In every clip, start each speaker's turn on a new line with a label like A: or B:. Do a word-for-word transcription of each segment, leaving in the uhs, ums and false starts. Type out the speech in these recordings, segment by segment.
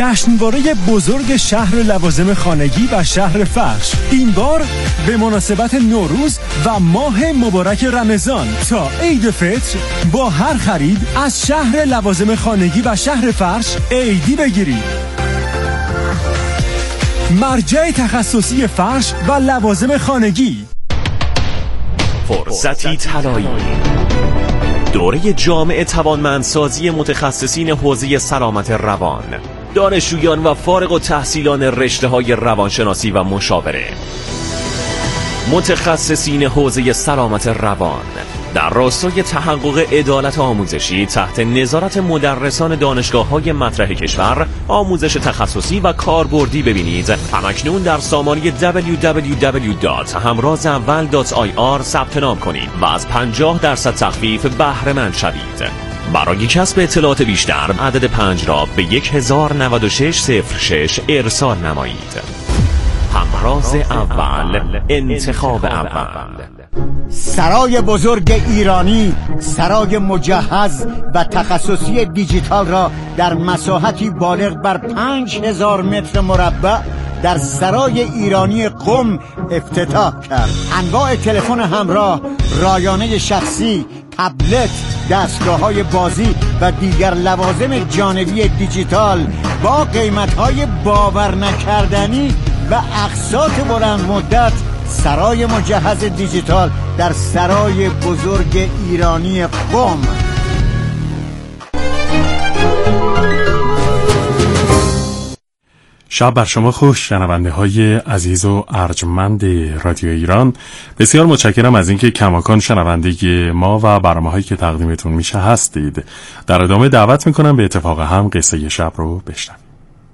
A: جشنواره بزرگ شهر لوازم خانگی و شهر فرش، این بار به مناسبت نوروز و ماه مبارک رمضان تا عید فطر با هر خرید از شهر لوازم خانگی و شهر فرش عیدی بگیرید. مرجع تخصصی فرش و لوازم خانگی.
B: فرصتی طلایی، دوره جامع توانمندسازی متخصصین حوزه سلامت روان، دانشجویان و فارغ التحصیلان رشته‌های روانشناسی و مشاوره، متخصصین حوزه سلامت روان در راستای تحقق عدالت آموزشی تحت نظارت مدرسان دانشگاه‌های مطرح کشور آموزش تخصصی و کاربردی ببینید. همکنون در سامانه دبلیو دبلیو دبلیو دات همراز اول دات آی آر ثبت نام کنید و از پنجاه درصد تخفیف بهره مند شوید. برای کسب اطلاعات بیشتر عدد پنج را به یک هزار و نود و شش صفر شش ارسال نمایید. همراز اول، انتخاب اول.
C: سرای بزرگ ایرانی، سرای مجهز و تخصصی دیجیتال را در مساحتی بالغ بر پنج هزار متر مربع در سرای ایرانی قم افتتاح کرد. انواع تلفن همراه، رایانه شخصی، تبلت، دستگاه‌های بازی و دیگر لوازم جانبی دیجیتال با قیمت‌های باور نکردنی و اقساط بلند مدت. سرای مجهز دیجیتال در سرای بزرگ ایرانی قم.
D: شب بر شما خوش، شنونده های عزیز و ارجمند رادیو ایران. بسیار متشکرم از اینکه کماکان شنونده ما و برنامه‌هایی که تقدیمتون میشه هستید. در ادامه دعوت میکنم به اتفاق هم قصه شب رو بشنوید.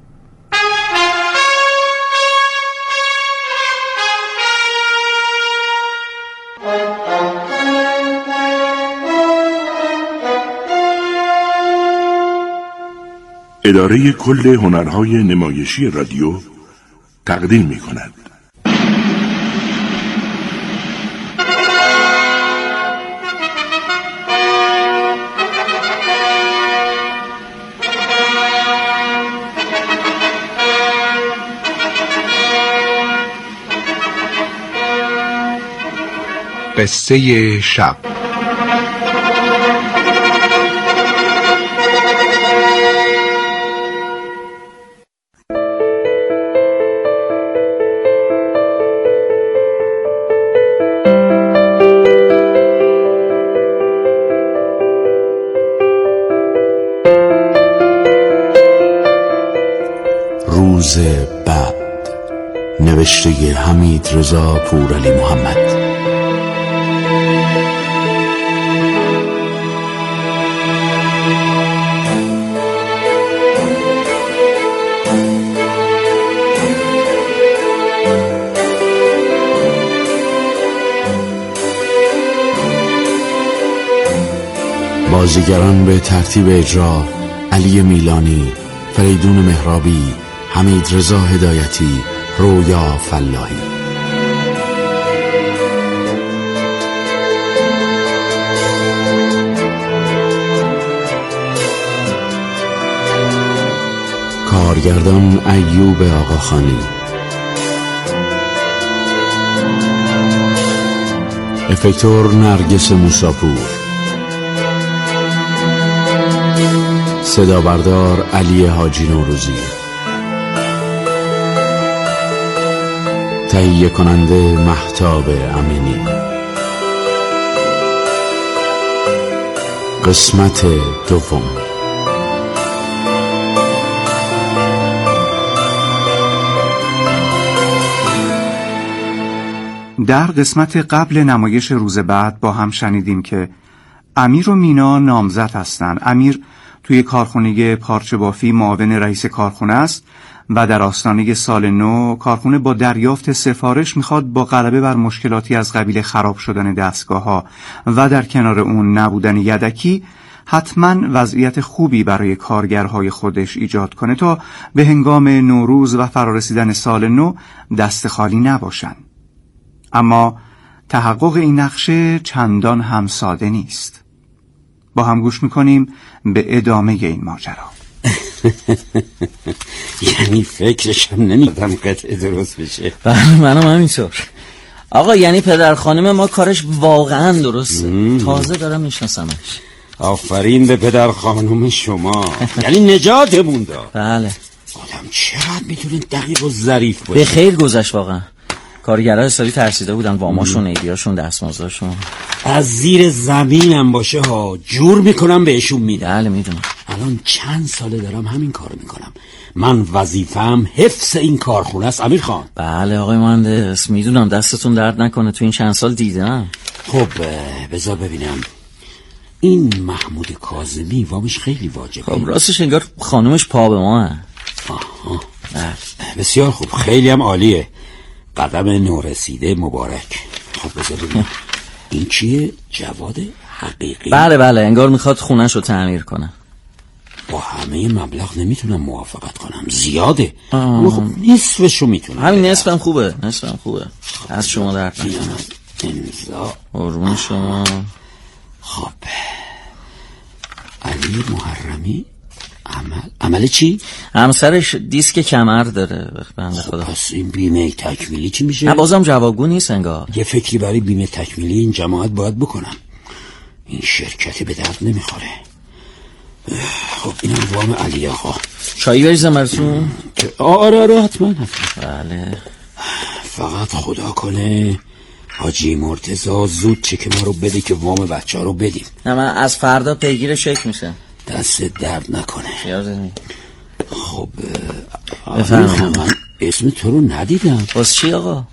E: اداره کل هنرهای نمایشی رادیو تقدیم می کند.
F: قصه شب.
G: روز بعد، نوشته حمید رضا پورعلی محمد. بازیگران به ترتیب اجرا: علی میلانی، فریدون مهرابی، حمید رضا هدایتی، رویا فلاحی. کارگردان ایوب آقاخانی. افکتور نرگس موساپور. صدا بردار علی حاجی نوروزی. تهیه کننده مهتاب امینی. قسمت دوم.
H: در قسمت قبل نمایش روز بعد با هم شنیدیم که امیر و مینا نامزد هستند. امیر توی کارخونه پارچه بافی معاون رئیس کارخونه است و در آستانه سال نو کارخونه با دریافت سفارش میخواد با غلبه بر مشکلاتی از قبیل خراب شدن دستگاه‌ها و در کنار اون نبودن یدکی حتما وضعیت خوبی برای کارگرهای خودش ایجاد کنه تا به هنگام نوروز و فرارسیدن سال نو دست خالی نباشن. اما تحقق این نقشه چندان هم ساده نیست. با هم گوش میکنیم به ادامه این ماجرا.
I: یعنی فکرشم نمیدم قطعه درست بشه.
J: بله منم همینطور آقا. یعنی پدر خانم ما کارش واقعا درسته. تازه دارم میشناسمش.
I: آفرین به پدر خانم شما. یعنی نجاتمون داد.
J: بله.
I: آدم چقدر میتونه دقیق و ظریف باشه.
J: به خیر گذشت واقعا. کارگرها حسابی ترسیده بودن، واماشون، ایدیاشون، دستمزدشون.
I: از زیر زمینم باشه ها جور میکنم بهشون میدم.
J: بله میدونم.
I: الان چند ساله دارم همین کارو میکنم. من وظیفه‌ام حفظ این کارخونه است امیر خان.
J: بله آقای مهندس میدونم، دستتون درد نکنه، تو این چند سال دیدم.
I: خب بذار ببینم، این محمود کاظمی وامش خیلی واجبه.
J: خب راستش انگار خانومش پا به ما هست.
I: آها. بسیار خوب، خیلی هم عالیه. قدم نورسیده مبارک. خب بذار ببینم این چیه؟ جواد حقیقی.
J: بله بله انگار میخواد خونش رو تعمیر کنه.
I: با همه مبلغ نمیتونم موافقت کنم، زیاده. اما خب نصفشو میتونم.
J: همین نصفم خوبه، نصفم خوبه. از شما درد نکنه.
I: امضا
J: قربون شما.
I: خب علی محرمی عمل عمل چی؟
J: همسرش دیسک کمر داره بنده خدا.
I: پس این بیمه تکمیلی چی میشه؟
J: نه بازم جوابگو نیست انگار.
I: یه فکری برای بیمه تکمیلی این جماعت باید بکنم. این شرکت به درد نمیخوره. خب اینم وام علی آقا.
J: چایی بریزم براتون؟
I: آره آره حتما حتما.
J: بله.
I: فقط خدا کنه حاجی مرتضی زود چک ما رو بده که وام بچه ها رو بدیم.
J: نه من از فردا پیگیر چک میشم.
I: دست درد نکنه.
J: یادم.
I: خب بفرمایید. من اسم تو رو ندیدم.
J: واسه چی آقا؟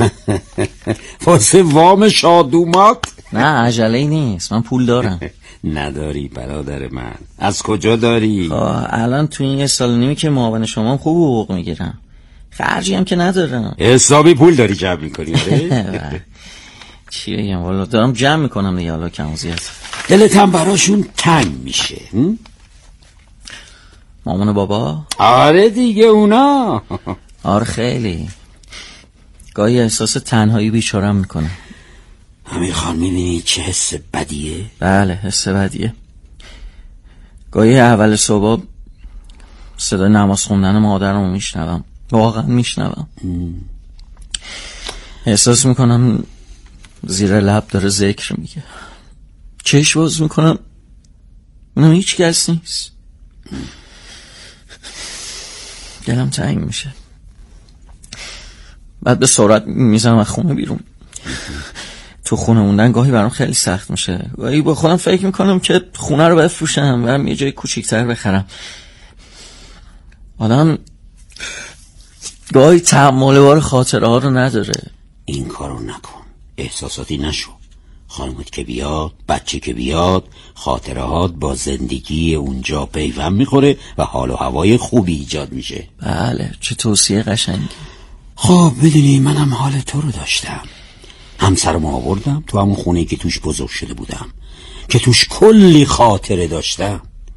I: واسه وام شادومات؟
J: نه عجله نیست، من پول دارم.
I: نداری برادر من؟ از کجا داری؟
J: خب الان تو این یه سال نیمی که معاون شما خوب حقوق میگیرم، خرجی هم که ندارم.
I: حسابی پول داری جمع میکنی؟ آره.
J: چی بگم والا دارم جمع میکنم دیگه، حالا کم و زیاد.
I: دلت هم براشون تنگ میشه.
J: مامان بابا؟
I: آره دیگه اونا.
J: آره خیلی. گاهی احساس تنهایی بیچارم میکنه.
I: امیر خان میبینی چه حس بدیه؟
J: بله حس بدیه. گاهی اول صبح صدای نماز خوندن مادرمو میشنوم، واقعا میشنوم. احساس میکنم زیر لب داره ذکر میگه. چشم باز میکنم اونم هیچ کس نیست. دلم تنگ میشه. بعد به سرعت میزنم از خونه بیرون. تو خونه موندن گاهی برام خیلی سخت میشه. گاهی با خودم فکر میکنم که خونه رو بفروشم، برم یه جای کوچیک‌تر بخرم. آدم گاهی تحمل بار خاطره ها رو نداره.
I: این کارو نکن، احساساتی نشو. خانمت که بیاد، بچه که بیاد، خاطرهات با زندگی اونجا پیوند میخوره و حال و هوای خوبی ایجاد میشه.
J: بله چه توصیه قشنگی.
I: خب بدونی منم حال تو رو داشتم. همسرم آوردم تو همون خونه که توش بزرگ شده بودم، که توش کلی خاطره داشتم.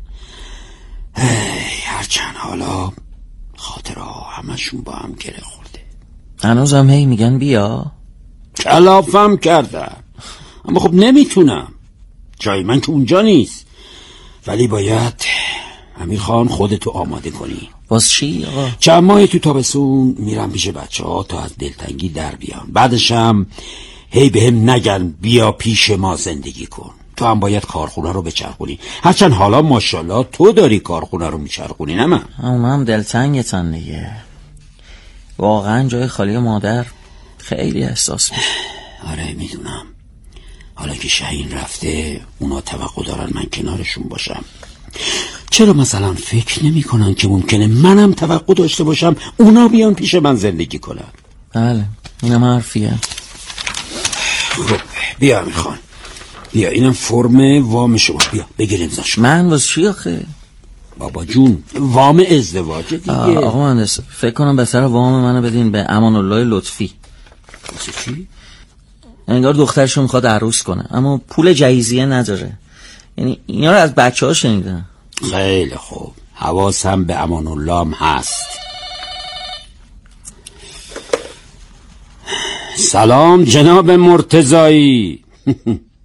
I: هرچند حالا خاطره ها همشون با هم گره خورده.
J: هنوزم هی میگن بیا.
I: کلافم کردم، اما خب نمیتونم، جای من که اونجا نیست. ولی باید امیر خان خودتو آماده کنی.
J: باز چی آقا؟
I: چند ماه تو تابستون میرم پیش بچه ها تا از دلتنگی در بیان. بعدشم هی به هم نگن بیا پیش ما زندگی کن. تو هم باید کارخونه رو بچرخونی. هرچند حالا ماشاءالله تو داری کارخونه رو میچرخونی نه من.
J: اما هم دلتنگتن دیگه. واقعا جای خالی مادر خیلی احساس میشه.
I: آره میدونم. حالا که شاهین رفته اونا توقع دارن من کنارشون باشم. چرا مثلا فکر نمی کنن که ممکنه منم توقع داشته باشم اونا بیان پیش من زندگی کنن؟
J: بله اینم حرفیه.
I: خب بیا امیر خان، بیا اینم فرم وام شما، بیا بگیر امضاش.
J: من واسه چی آخه؟
I: بابا جون وام ازدواج دیگه.
J: آقا مهندس فکر کنم بهتر وام منو بدین به امان الله لطفی.
I: واسه چی؟
J: انگار دخترشو میخواد عروس کنه اما پول جهیزیه نداره. یعنی اینا رو از بچه ها شنیدن.
I: خیلی خوب، حواسم به امان الله هم هست. سلام جناب مرتضایی.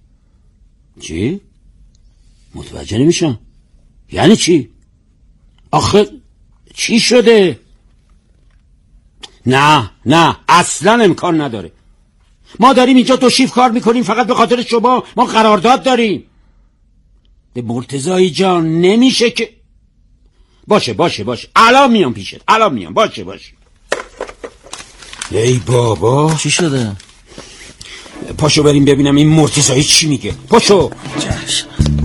I: چی؟ متوجه نمیشم. یعنی چی؟ آخه چی شده؟ نه نه اصلا امکان نداره. ما داریم اینجا دو شیفت کار میکنیم فقط به خاطر شما. ما قرارداد داریم. به مرتضی جان نمیشه که. باشه باشه باشه الان میام پیشت، الان میام. باشه باشه. ای بابا
J: چی شده؟
I: پاشو بریم ببینم این مرتضی چی میگه. پاشو.
J: چشم.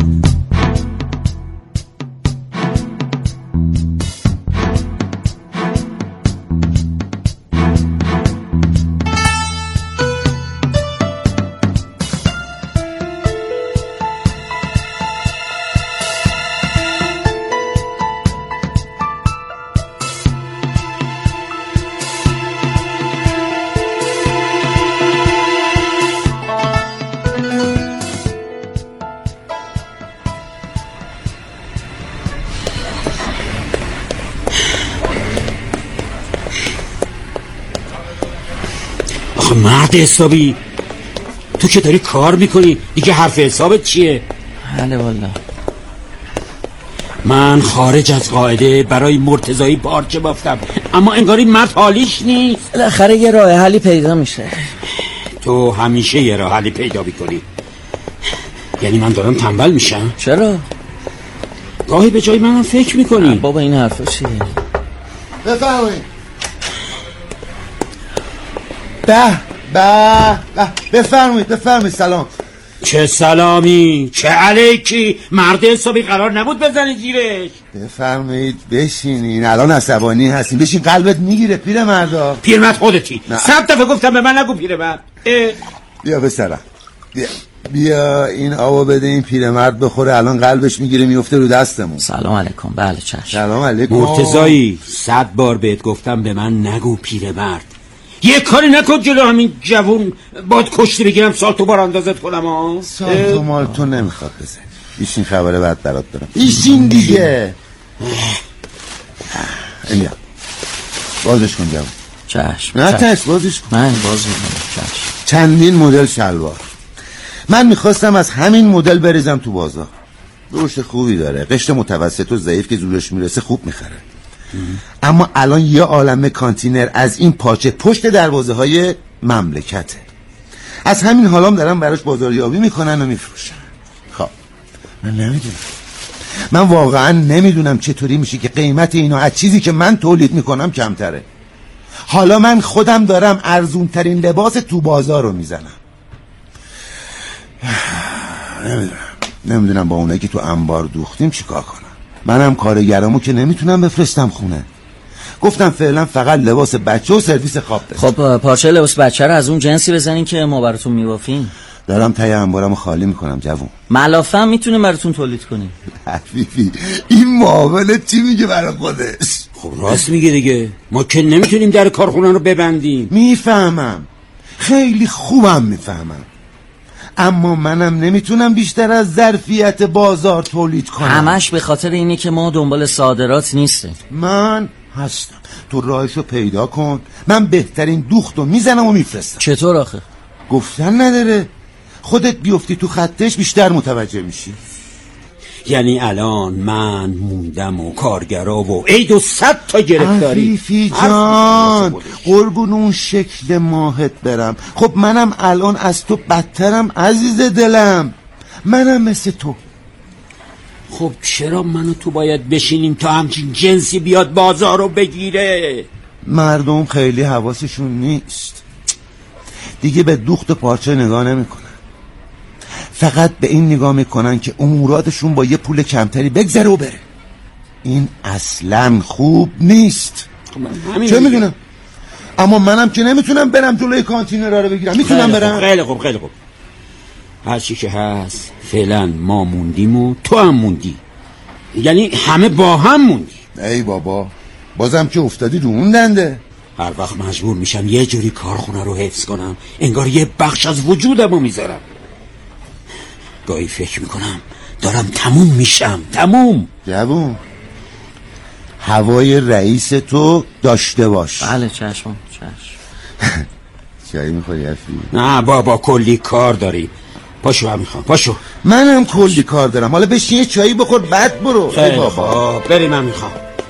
I: مرد حسابی، تو که داری کار میکنی دیگه حرف حسابت چیه؟
J: بله والا
I: من خارج از قاعده برای مرتضی پارچه بافتم، اما انگاری مرد حالیش نیست.
J: بالاخره یه راه حلی پیدا میشه.
I: تو همیشه یه راه حلی پیدا میکنی. یعنی من دارم تنبل میشم؟
J: چرا؟
I: گاهی به جای منم فکر میکنی.
J: بابا این حرفا چیه؟
K: بفرمایید. به به به بفرمایید بفرمایید. سلام.
I: چه سلامی چه علیکی، مرد حسابی قرار نبود بزنی زیرش.
K: بفرمایید بشینین، الان عصبانی هستین. بشین قلبت میگیره پیرمردا.
I: پیرمرد خودتی. صد دفعه گفتم به من نگو پیرمرد.
K: بیا بسرم بیا بیا این آوا بده این پیرمرد بخوره، الان قلبش میگیره میفته رو دستمون.
J: سلام علیکم. بله چشم.
K: سلام علیکم.
I: مرتضی صد بار بهت گفتم به من نگو پیرمرد. یه کاری نکن جلو همین جوون باد کشتی بگیرم سالتو بار اندازت کنم ها.
K: سالتو مالتو نمیخواد بزن. بیشین خبره بعد برات دارم. بیشین دیگه. اینجا بازش کن جوون.
J: چشم.
K: نه تش بازش کن.
J: من باز میکنم. چشم.
K: چندین مدل شلوار. من میخواستم از همین مدل بریزم تو بازار. رشد خوبی داره، قشر متوسط و ضعیف که زورش میرسه خوب میخره. اما الان یه عالمه کانتینر از این پاچه پشت دروازه های مملکته. از همین حالام دارم براش بازاریابی میکنن و میفروشن. خب من نمیدونم من واقعا نمیدونم چطوری میشه که قیمت اینا از چیزی که من تولید میکنم کمتره. حالا من خودم دارم ارزون ترین لباس تو بازار رو میزنم. نمیدونم نمیدونم با اونایی که تو انبار دوختیم چیکار کنم. منم کارگرامو که نمیتونم بفرستم خونه. گفتم فعلا فقط لباس بچه و سرویس خواب بزن.
J: خب پارچه لباس بچه رو از اون جنسی بزنین که ما براتون میبافیم.
K: دارم تای انبارمو خالی میکنم جوون.
J: ملافه هم میتونیم براتون تولید کنیم.
K: حفیفی این معاونت چی میگه برای خودش؟
I: خب راست میگه دیگه. ما که نمیتونیم در کارخونه رو ببندیم.
K: میفهمم خیلی خوبم میفهمم، اما منم نمیتونم بیشتر از ظرفیت بازار تولید کنم.
J: همش به خاطر اینه که ما دنبال صادرات نیستیم.
K: من هستم، تو راهشو پیدا کن، من بهترین دوختو میزنم و میفرستم.
J: چطور آخه؟
K: گفتن نداره، خودت بیفتی تو خطش بیشتر متوجه میشی.
I: یعنی الان من موندم و کارگرا و عید و صد تا گرفتاری.
K: عفیفی جان قربون اون شکل ماهت برم. خب منم الان از تو بدترم عزیز دلم، منم مثل تو.
I: خب چرا منو تو باید بشینیم تا همچین جنسی بیاد بازار رو بگیره؟
K: مردم خیلی حواسشون نیست دیگه، به دوخت پارچه نگاه نمیکنن، فقط به این نگاه میکنن که اموراتشون با یه پول کمتری بگذره و بره. این اصلا خوب نیست. چه میدونم، اما منم که نمیتونم برم جلوی کانتینرها رو بگیرم. میتونم برم؟
I: خیلی خوب خیلی خوب، هر چی که هست فعلا ما موندیم و تو هم موندی، یعنی همه با هم موندی.
K: ای بابا بازم که افتادی رو اون دنده.
I: هر وقت مجبور میشم یه جوری کارخونه رو حفظ کنم انگار یه بخش از وجودم رو میذارم. گاهی فکر میکنم دارم تموم میشم. تموم.
K: جوون هوای رئیس تو داشته باش.
J: بله چشم چشم.
K: چایی میخوری افی؟
I: نه بابا کلی کار داری. پاشو هم میخوام پاشو.
K: منم کلی کار دارم، حالا بشین یه چایی بخور بعد برو.
I: خیلی بابا بریم هم میخوام.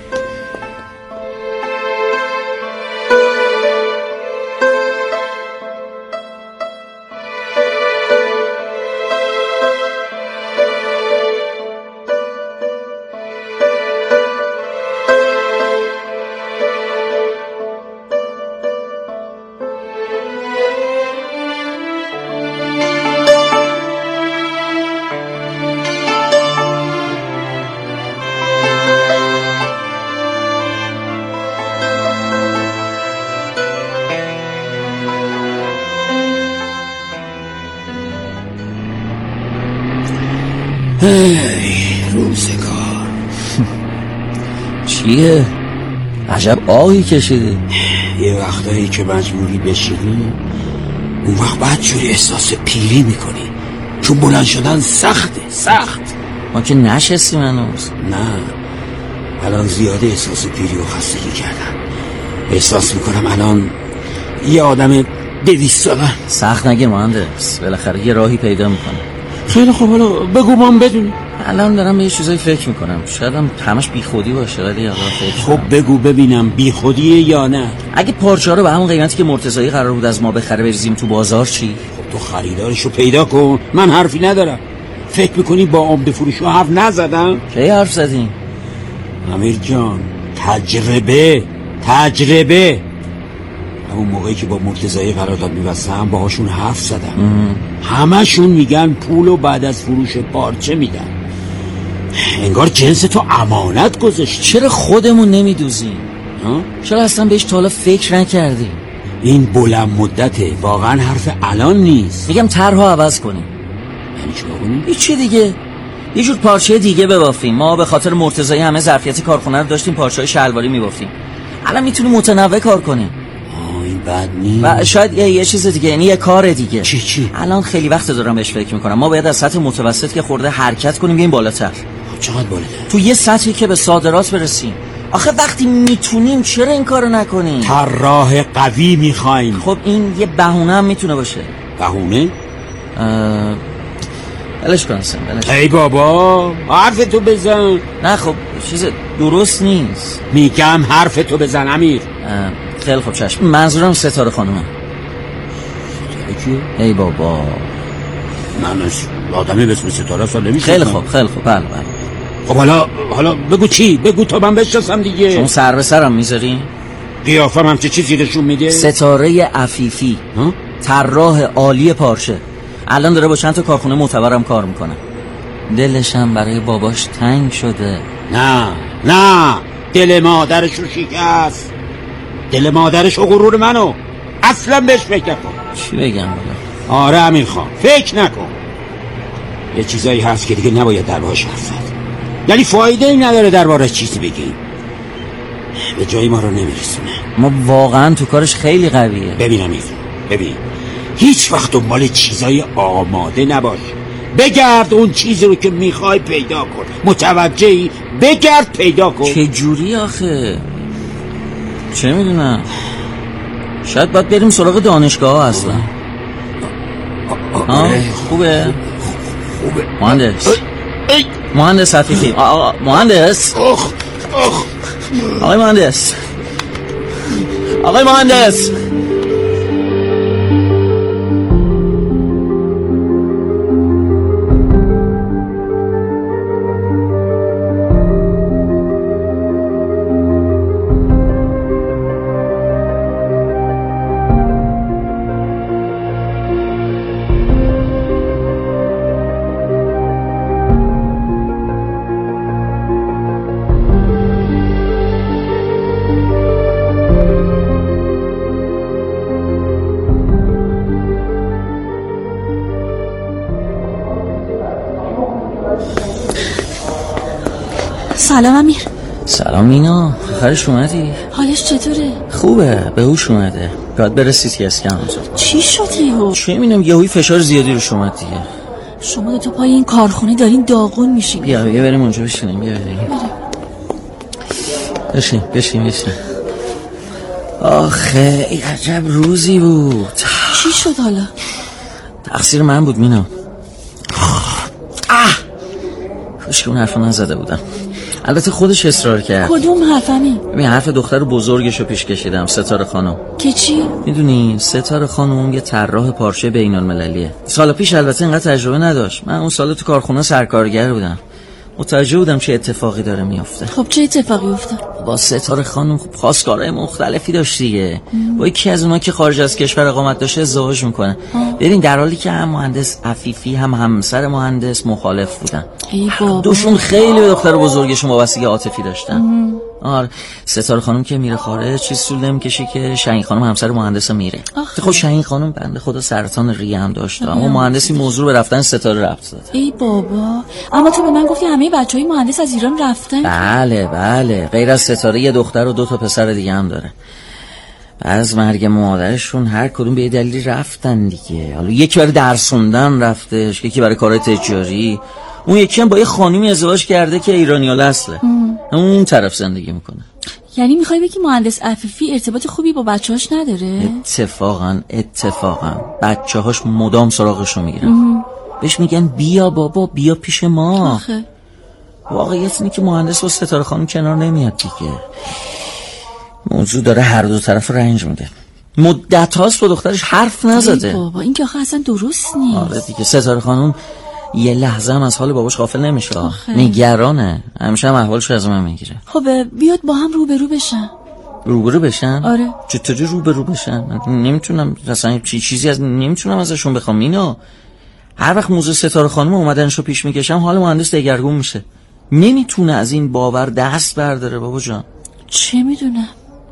I: ای روزگار.
J: چیه؟ عجب آهی کشیدی.
I: یه وقتایی که مجبوری بشینی اون وقت بعد جوری احساس پیری میکنی، چون بلند شدن سخته. سخت.
J: ما که نشستیم هنوز.
I: نه الان زیاده احساس پیری و خستگی کردم. احساس میکنم الان یه آدم دویست ساله.
J: سخت نگه مهندس، بالاخره یه راهی پیدا میکنه.
I: خیلی خوب، حالا بگو ما هم بدونی.
J: الان دارم به یه چیزایی فکر میکنم، شاید هم همش بی خودی باشه ولی الان فکر
I: خب بگو ببینم بی خودیه یا نه.
J: اگه پارچه ها رو به همون قیمتی که مرتضایی قرار بود از ما بخره بریزیم تو بازار چی؟
I: خب تو خریدارشو پیدا کن، من حرفی ندارم. فکر میکنی با عمده فروش ها حرف نزدم؟
J: کی حرف زدیم؟
I: امیر جان تجربه تجربه اون موقعی که با مرتضایی قرارداد می‌بستم باهاشون حرف زدم. همشون میگن پولو بعد از فروش پارچه میدن. انگار جنس تو امانت گذاشت.
J: چرا خودمون نمیدوزیم؟ چرا اصلا بهش تا حالا فکر نکردیم؟
I: این بلند مدته، واقعا حرف الان نیست.
J: میگم طرحو عوض کنیم.
I: یعنی چیکار کنیم؟
J: هیچ دیگه، یه جور پارچه دیگه ببافیم. ما به خاطر مرتضایی همه ظرفیت کارخونه رو داشتیم پارچه‌های شلواری میبافتیم، الان میتونیم متنوع کار کنیم.
I: این بد نیست.
J: و شاید یه, یه چیز دیگه، یعنی یه کار دیگه.
I: چی چی؟
J: الان خیلی وقت دارم بهش فکر میکنم. ما باید از سطح متوسط که خورده حرکت کنیم بیایم بالاتر.
I: چقدر بالاتر؟
J: تو یه سطحی که به صادرات برسیم. آخه وقتی میتونیم چرا این کارو نکنیم؟
I: طراح قوی میخوایم.
J: خب این یه بهونه هم میتونه باشه.
I: بهونه؟
J: بلش کن اصلا بلش.
I: ای بابا حرف تو بزن.
J: نه خب چیز درست نیست.
I: میگم حرف تو بزن امیر.
J: خیلی خب چشم. منظورم ستاره خانومه.
I: ستاره کیه؟
J: ای بابا
I: من آدمی به اسم ستاره اصلا نمیشناسم.
J: خیلی خوب خیلی خوب بله بله.
I: خب حالا حالا بگو چی؟ بگو تا من بشناسم دیگه.
J: شما سر به سرم میذاری؟
I: قیافم هم چه چیزی نشون میده؟
J: ستاره عفیفی، طراح عالی پارچه، الان داره با چند تا کارخونه معتبرم کار میکنه. دلشم برای باباش تنگ شده.
I: نه نه دل مادرش رو شکست. دل مادرش و غرور منو اصلا بهش فکر نکن.
J: چی بگم بابا؟
I: آره امیر خان فکر نکن. یه چیزایی هست که دیگه نباید دربارش حرف زد. یعنی فایده ای نداره دربارش چیزی بگیم، به جای ما رو نمیرسونه.
J: ما واقعا تو کارش خیلی قویه.
I: ببین امیر، ببین هیچ وقت دنبال چیزای آماده نباش. بگرد اون چیزی رو که میخوای پیدا کن. متوجهی؟ بگرد پیدا کن.
J: چه جوری آخه؟ چه میدونم، شاید باید بریم سراغ دانشگاه ها اصلا. ها خوبه؟
I: خوبه
J: مهندس مهندس عفیفی. مهندس آقای مهندس آقای مهندس
L: سلام امیر.
J: سلام مینا، آخرش اومدی؟
L: حالش چطوره؟
J: خوبه، به هوش اومده. باید بره سی تی اسکن.
L: چی شد یهو؟
J: چه میدونم یهویی فشار زیادی روش اومد دیگه.
L: شما دو تا پای این کارخونه دارین داغون میشین.
J: بیا بیا بریم اونجا بشینیم. بیا بریم بشین بشین بشین. آخه ای عجب روزی بود.
L: چی شد حالا؟
J: تقصیر من بود مینا. اه کاش که اون حرف نزده بودم. البته خودش اصرار کرد.
L: کدوم حرفمی؟
J: ببین حرف دختر بزرگشو پیش کشیدم، ستاره خانم.
L: که چی؟
J: میدونی ستاره خانم یه طراح پارچه بین‌المللیه. سال پیش البته اینقدر تجربه نداشت. من اون سال تو کارخونه سرکارگر بودم. متوجه بودم چه اتفاقی داره میفته.
L: خب چه اتفاقی افتاد؟
J: با ستاره خانم خب خواستگارای مختلفی داشت دیگه. با یکی از اونها که خارج از کشور اقامت داشته ازدواج میکنه. ببین در حالی که هم مهندس عفیفی هم همسر مهندس مخالف بودن.
L: ای بابا.
J: دوشون خیلی به دختر بزرگشون وابستگی عاطفی داشتن. آره ستاره خانم که میره خارج چیز طول نمیکشه که شهین خانم همسر مهندس میره. خب شهین خانم بنده خدا سرطان ریه هم داشته اما مهندسی موضوع به رفتن ستاره ربط داد.
L: ای بابا اما تو به من گفتی همه بچهای مهندس از ایران رفتن.
J: بله بله غیر از ستاره یه دختر و دو تا پسر دیگه هم داره. از مرگ مادرشون هر کدوم به یه دلیلی رفتن دیگه. حالا یکی برای درس خوندن رفتش، یکی برای کارهای تجاری، اون یکی هم با یه خانمی ازدواج کرده که ایرانیال اصله. اون طرف زندگی میکنه.
L: یعنی میخوای بگی مهندس عفیفی ارتباط خوبی با بچه‌هاش نداره؟
J: اتفاقا اتفاقا بچه‌هاش مدام سراغشو میگیرن. بهش میگن بیا بابا بیا پیش ما.
L: آخه
J: واقعیت اینه که مهندس با ستاره خانم کنار نمیاد دیگه. موضوع داره هر دو طرف رنج میده. مدت هاست با دخترش حرف نزده.
L: بابا این که آخه اصلا درست نیست.
J: آره دیگه ستاره خانم یه لحظه هم از حال باباش غافل نمیشه. نگرانه، همیشه هم احوالش از من میگیره.
L: خب بیاد با هم روبرو بشن.
J: روبرو بشن؟
L: آره.
J: چطوری روبرو بشن؟ نمیتونم اصلا چی چیزی از نمیتونم ازشون بخوام. اینا هر وقت موضوع ستاره خانم اومدنشو پیش میکشم حال مهندس دگرگون میشه. نمیتونه از این باور دست برداره بابا جان.
L: چه میدونم.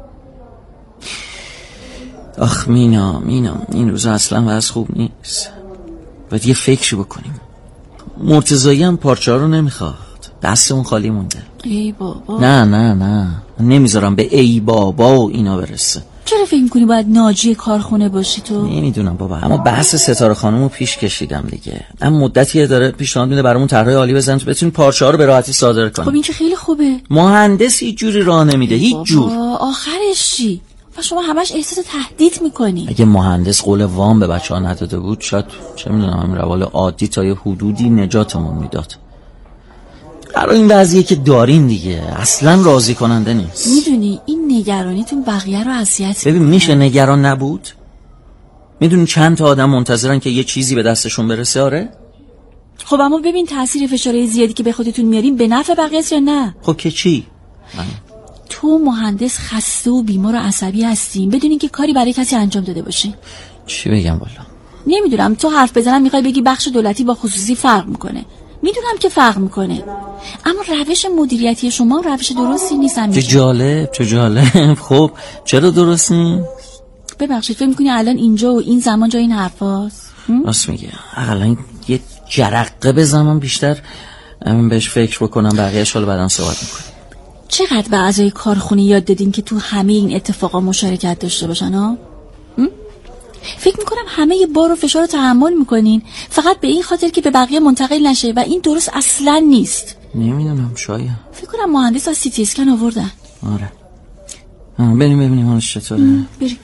J: آخ مینا مینا این روزا اصلا وضع خوب نیست. باید یه فکری بکنیم. مرتضایی هم پارچه ها رو نمیخواد، دستمون خالی مونده.
L: ای بابا
J: نه نه نه نمیذارم به ای بابا و اینا برسه.
L: چرا فکر میکنی باید ناجی کارخونه باشی تو؟
J: نمیدونم بابا اما بحث ستاره خانم رو پیش کشیدم دیگه. اما مدتی داره پیشنهاد میده برامون طرحهای عالی بزنیم تو بتونیم پارچه ها رو به راحتی صادر کنیم.
L: خب این که خیلی خوبه.
J: مهندس هیچ جوری راه نمیده، هیچ جور.
L: آخرش چی؟ و شما همش احساس تهدید میکنی.
J: اگه مهندس قول وام به بچه ها نداده بود شاید چه میدونم همین روال عادی تا یه حدودی نجاتمون میداد. قرار این وضعیه که دارین دیگه اصلا راضی کننده نیست.
L: میدونی این نگرانیتون بقیه رو اذیت.
J: ببین میشه نگران نبود؟ میدونی چند تا آدم منتظرن که یه چیزی به دستشون برسه؟ آره
L: خب اما ببین تاثیر فشار زیادی که به خودتون میارین به نفع بقیه است یا نه؟
J: خب که چی؟ من.
L: تو مهندس خسته و بیمار و عصبی هستیم بدون اینکه کاری برای کسی انجام داده باشی.
J: چی بگم والا؟
L: نمیدونم تو حرف بزنم میخوای بگی بخش دولتی با خصوصی فرق میکنه. میدونم که فرق میکنه اما روش مدیریتی شما روش درستی نیست.
J: چه جالب چه جالب. خب چرا درست نیست؟
L: ببخشید فکر میکنی الان اینجا و این زمان جای این حرفاست؟
J: راست میگه. الان یه جرقه بزنم بیشتر همین بهش فکر بکنم بقیه‌اش حالا بعداً صحبت میکنیم.
L: چقدر به اعضای کارخونه یاد دادین که تو همه این اتفاقا مشارکت داشته باشن ها؟ فکر میکنم همه یه بار و فشار رو تحمل میکنین فقط به این خاطر که به بقیه منتقل نشه و این درست اصلا نیست.
J: نمیدونم شاید.
L: فکر کنم مهندس از سی تی اسکن آوردن.
J: آره بریم ببینیم حالش چطوره.
L: بریم.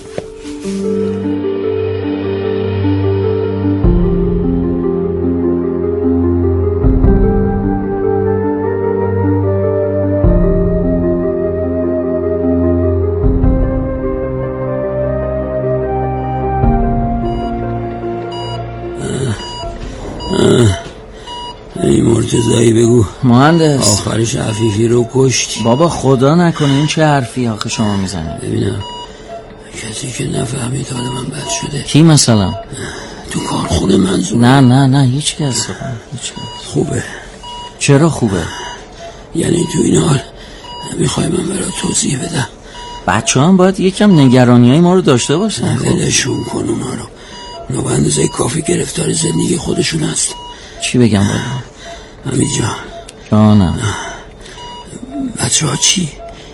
I: ای مرتضایی بگو
J: مهندس
I: آخرش عفیفی رو کشت.
J: بابا خدا نکنه این چه حرفی آخه شما میزنه؟
I: ببینم کسی که نفهمید حال من بد شده.
J: کی مثلا؟
I: تو کارخونه منظور؟
J: نه نه نه هیچ کس هیچ کس.
I: خوبه.
J: چرا خوبه؟
I: یعنی تو این حال میخوای من برای توضیح بدم؟
J: بچه هم باید یکم نگرانی های ما رو داشته باشن.
I: ولشون کن اونا رو. اونا به اندازه کافی گرفتار زندگی خودشون هست.
J: چی بگم باید؟
I: همین جان
J: جانم.
I: بچه ها چی؟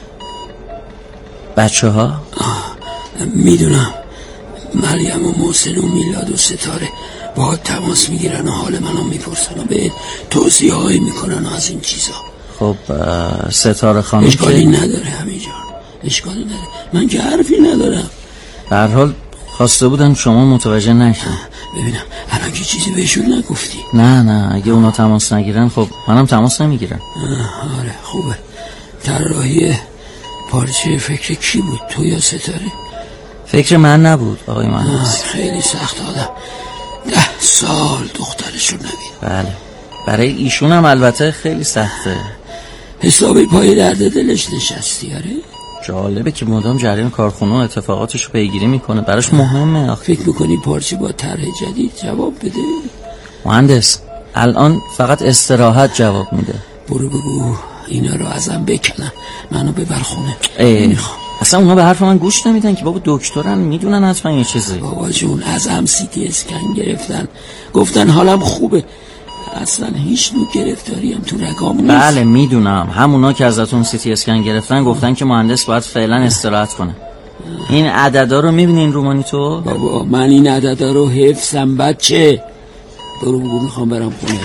J: بچه ها؟
I: میدونم مریم و محسن و میلاد و ستاره با تماس میگیرن و حال منو میپرسن و به توضیح هایی میکنن از این چیزا.
J: خب ستاره خانم
I: اشکالی نداره همین جان اشکالی نداره. من که حرفی ندارم.
J: در حال خواسته بودن شما متوجه نشن.
I: ببینم الان که چیزی بهشون نگفتی؟
J: نه نه اگه اونا تماس نگیرن خب منم تماس نمیگیرم.
I: آره خوبه. طراحی پارچه فکر کی بود؟ تو یا ستاره؟
J: فکر من نبود آقای مهندس.
I: خیلی سخت آدم ده سال دخترشون نبید.
J: بله برای ایشون هم البته خیلی سخته.
I: حسابی پای درد دلش نشستی. آره
J: جالبه که مدام جریان کارخونه و اتفاقاتشو پیگیری میکنه براش مهمه. آخه
I: فکر میکنی پارچه با طرح جدید جواب بده؟
J: مهندس الان فقط استراحت جواب میده.
I: برو بگو اینا رو ازم بکنن، منو ببر خونه.
J: نمیخوام. اصلا اونا به حرف من گوش نمیدن که بابا دکترن، میدونن حتما یه چیزی.
I: بابا جون ازم سی تی اسکن گرفتن، گفتن حالم خوبه، اصلا هیچ نوع گرفتاری هم تو رگام نیست.
J: بله میدونم، همونا که ازتون سی تی اسکن گرفتن گفتن که مهندس باید فعلا استراحت کنه. این عددا رو میبینین رو مانیتور؟
I: بابا من این عددا رو حفظم بچه. برو بگو میخوام برم خونه.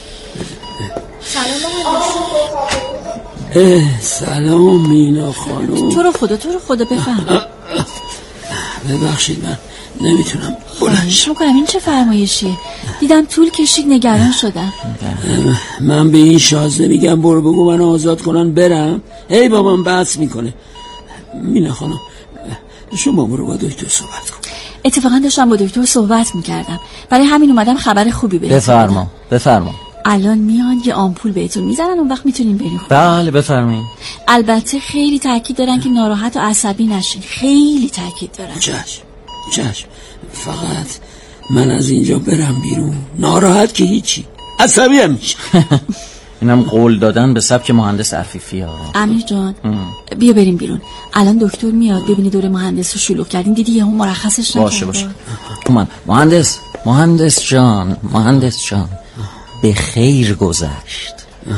L: سلام
I: سلام مینا خانم.
L: تو رو خدا تو رو خدا بفهم.
I: ببخشید من نمیتونم
L: بلنش میکنم. این چه فرمایشیه؟ دیدم طول کشید، نگران شدم.
I: من به این شازده میگم برو بگو من آزاد کنن برم، ای بابام بحث میکنه. مینا خانم شما برو با دکتر صحبت کن.
L: اتفاقا داشتم با دکتر صحبت میکردم، برای همین اومدم خبر خوبی بهتون.
J: بفرما بفرما.
L: الان میان یه آمپول بهتون میزنن، اون وقت میتونین برین خونه.
J: بله بفرمایید.
L: البته خیلی تاکید دارن که ناراحت و عصبی نشین، خیلی تاکید دارن.
I: چشم چشم، فقط من از اینجا برم بیرون، ناراحت که هیچی، عصبی هم میشه.
J: اینم قول دادن به سبک مهندس عفیفی ها.
L: امیر جان ام. بیا بریم بیرون، الان دکتر میاد ببینی دور مهندس رو شلوغ کردین، دیدی یهو مرخصش نکرد.
J: باشه باشه. من مهندس مهندس جان مهندس جان به خیر گذشت.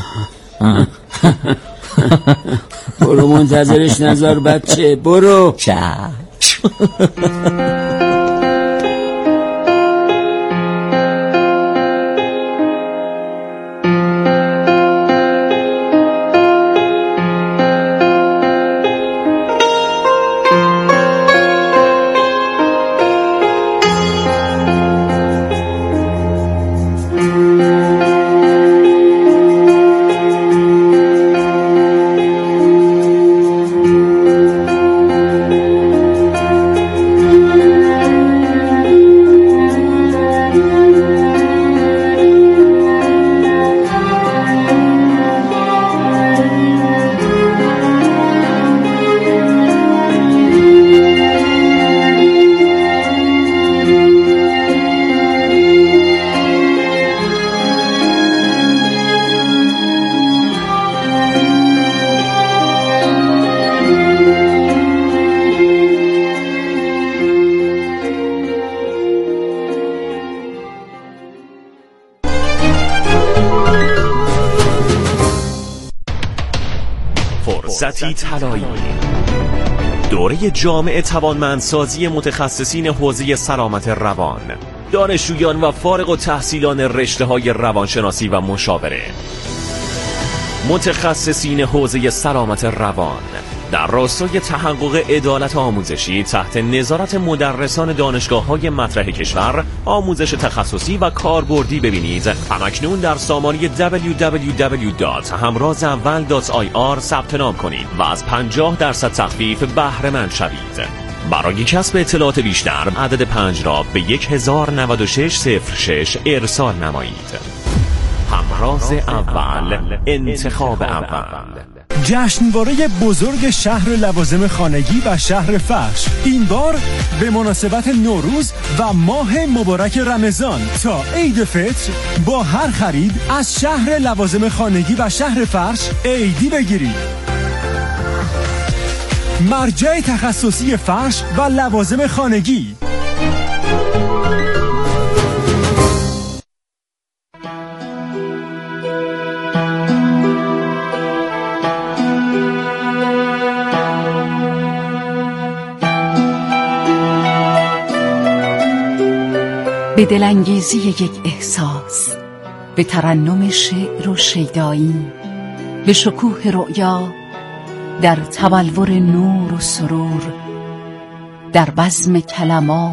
I: برو منتظرش نذار بچه، برو.
J: چشم.
B: فرصتی طلایی، دوره جامع توانمندسازی متخصصین حوزه سلامت روان، دانشجویان و فارغ التحصیلان رشته‌های روانشناسی و مشاوره، متخصصین حوزه سلامت روان در راستای تحقق عدالت آموزشی تحت نظارت مدرسان دانشگاه‌های مطرح کشور آموزش تخصصی و کاربردی ببینید. همکنون در سامانه دبلیو دبلیو دبلیو دات همراز اول دات آی آر ثبت نام کنید و از پنجاه درصد تخفیف بهره مند شوید. برای کسب اطلاعات بیشتر عدد پنج را به یک هزار و نود و شش صفر شش ارسال نمایید. همراز اول، انتخاب اول.
A: جشنواره بزرگ شهر لوازم خانگی و شهر فرش، این بار به مناسبت نوروز و ماه مبارک رمضان تا عید فطر با هر خرید از شهر لوازم خانگی و شهر فرش عیدی بگیرید. مرجع تخصصی فرش و لوازم خانگی.
M: به دلانگیزی یک احساس، به ترنم شعر و شیدایی، به شکوه رؤیا، در تبلور نور و سرور، در بزم کلمات